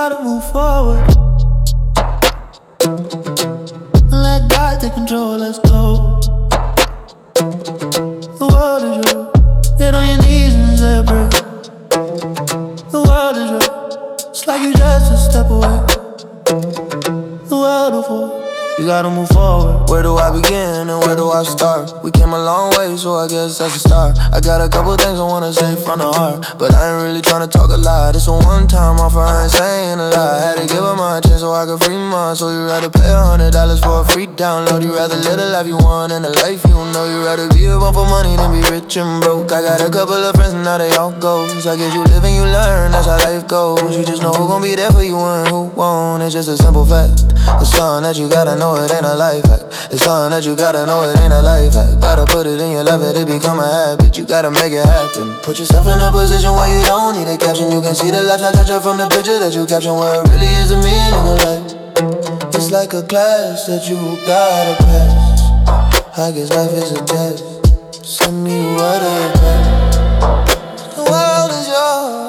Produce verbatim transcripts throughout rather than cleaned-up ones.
gotta move forward. Let God take control, let's go. The world is yours. Get on your knees and say a prayer. The world is yours. It's like you just a step away. The world will fall. You gotta move forward. Where do I begin and where do I start? We came a long way, so I guess that's a start. I got a couple things I wanna say from the heart, but I ain't really tryna talk a lot. It's a one-time offer, I ain't saying a lot. Had to give up my chance so I could free mine. So you rather pay a hundred dollars for a free download. You rather live the life you want and the life you know. You rather be a bum for money than be rich and broke. I got a couple of friends and now they all ghosts. I guess you live and you learn, that's how life goes. You just know who gon' be there for you and who won't. It's just a simple fact. It's something that you gotta know, it ain't a life hack. It's something that you gotta know, it ain't a life hack. Gotta put it in your life, let it become a habit. You gotta make it happen. Put yourself in a position where you don't need a caption. You can see the life I capture from the picture that you caption. Where it really is the meaning of life. It's like a class that you gotta pass. I guess life is a test. Send me what a pass. The world is yours.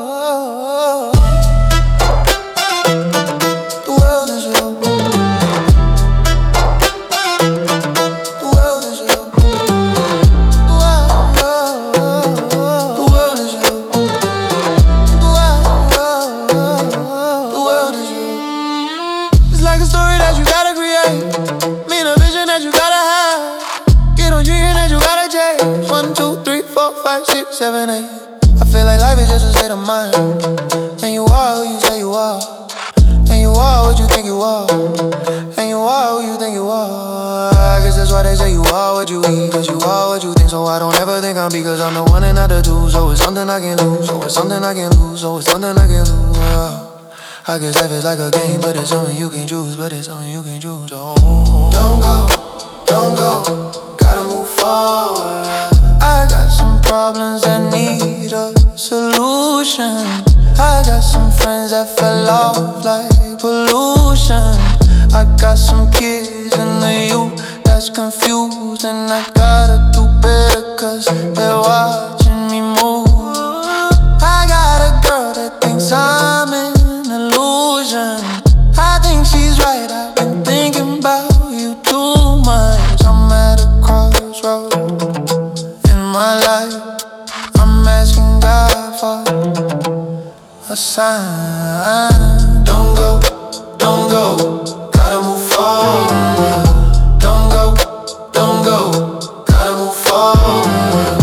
Seven, eight. I feel like life is just a state of mind. And you are who you say you are. And you are what you think you are. And you are who you think you are. I guess that's why they say you are what you eat. Cause you are what you think. So I don't ever think I'm because I'm the one and not the two. So it's something I can lose. So it's something I can lose. So it's something I can lose. I guess life is like a game, but it's something you can choose. But it's something you can choose. So don't go, don't go. Gotta move forward. I got some problems that need a solution. I got some friends that fell off like pollution. I got some kids in the youth that's confused. And I gotta do better cause they're watching me move. I got a girl that thinks I'm an illusion. I think she's right, I've been thinking about you too much. I'm at a crossroads my life, I'm asking God for a sign. Don't go, don't go, gotta move forward. Don't go, don't go, gotta move forward.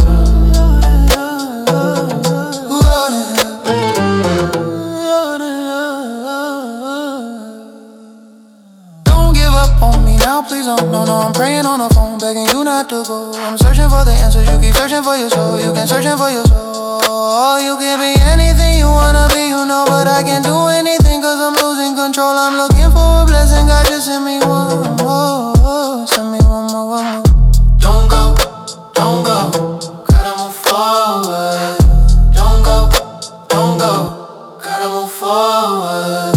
Don't give up on me now, please don't. No, no, I'm praying on the phone, begging you not to go. I'm searching for the answers, you keep searching for your soul. You can searching for your soul. You can be anything you wanna be, you know. But I can't do anything cause I'm losing control. I'm looking for a blessing, God just send me one more. Send me one more, one more. Don't go, don't go, gotta move forward. Don't go, don't go, gotta move forward.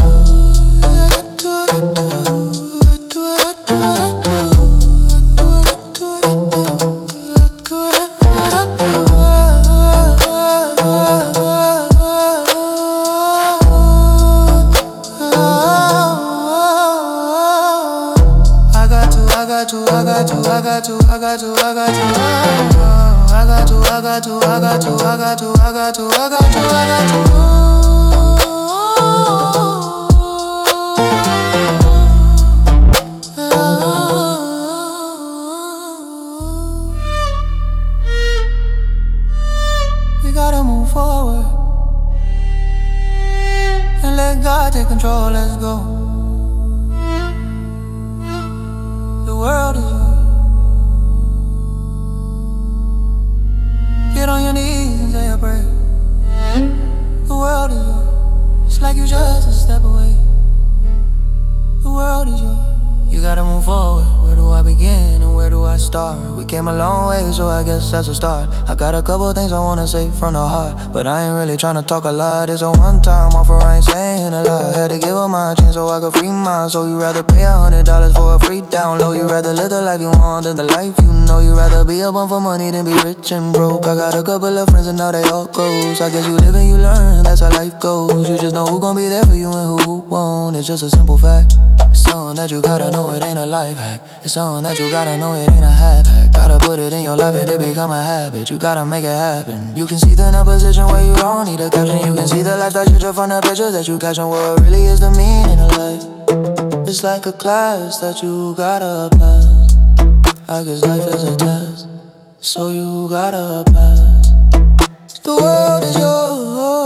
I got to, I got to, I got to, I got to, I got to, I got to, I got to, I got to, I got to, I got to, I got to. We gotta move forward and let God take control. Let's go. The world is yours. Get on your knees and say a prayer. The world is yours. It's like you just a step away. The world is yours. You gotta move forward. Where do I begin and where do I start? We came a long way, so I guess that's a start. I got a couple things I wanna say from the heart, but I ain't really tryna talk a lot. It's a one-time offer, I ain't saying a lot. Had to give up my chance so I could free mine. So you rather pay a hundred dollars for a free download. You rather live the life you want than the life you know. You rather be a bum for money than be rich and broke. I got a couple of friends and now they all close. I guess you live and you learn, that's how life goes. You just know who gon' be there for you and who won't. It's just a simple fact. It's something that you gotta know, it ain't a life hack. It's something that you gotta know, it ain't a half hack. Gotta put it in your life and it become a habit. You gotta make it happen. You can see the number position where you don't need a caption. You can see the lifestyle picture from the pictures that you caption. What really is the meaning of life? It's like a class that you gotta pass. I guess life is a test, so you gotta pass. The world is yours.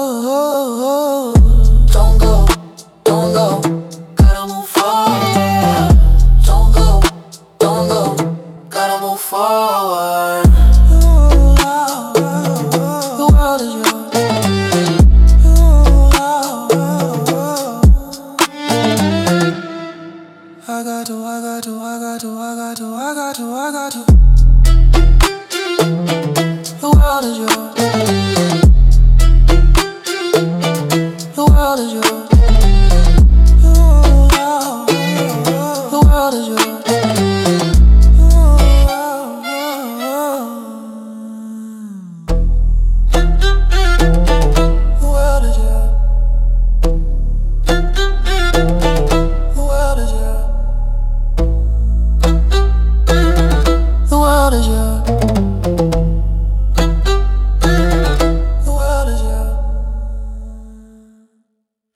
Don't go, don't go. Gotta move forward. Don't go, don't go. Gotta move forward. The world is yours. I got to, I got to, I got to, I got to, I got to, I got to. The world is yours. The world is yours. The world is yours.